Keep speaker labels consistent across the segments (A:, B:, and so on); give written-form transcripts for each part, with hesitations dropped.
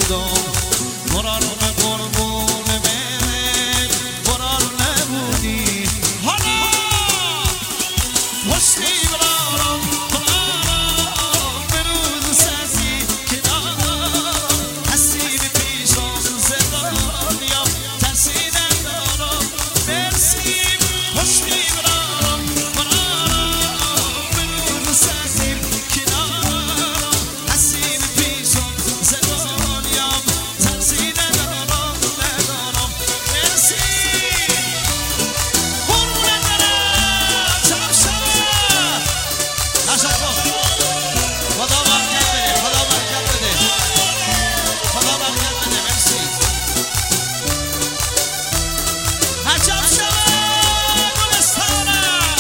A: نبودم قرار قربون بهت قرار نبودی حالا پشتی برارم برارم به روز سازی کنارم حسیب پیشم زدانیم ترسی ندارم مرسی پشتی برارم برارم به روز سازی کنارم حسیب پیشم زدانیم ترسی ندارم مرسی قربونت برم شب شب تشکر خدا برکت بده خدا برکت بده خدا برکت بده مرسی عجب شب گلستانم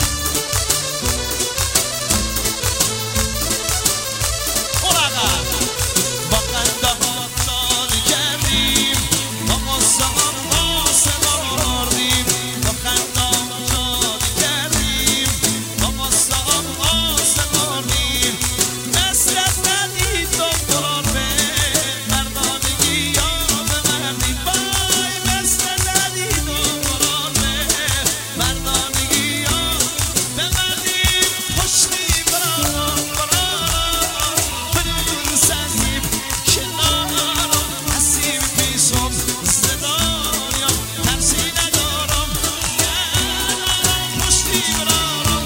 A: قرقم با قندهات شادی کردیم با قصه بردیم با قندهات شادی کردیم با قصه بردیم نصرت ندید دکتران به مردانگی یا به مردی بای نصرت ندید دکتران به مردانگی یا به مردی پشتی برارم بدون سنگیم کنارم حسیب پیشم زدانیم ترسی ندارم پشتی برارم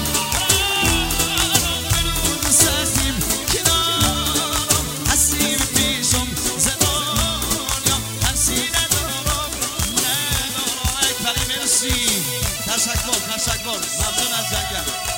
A: بدون سنگیم کنارم حسیب پیشم زدانیم ترسی ندارم اکبری مرسی تشکر ممنون از جنگل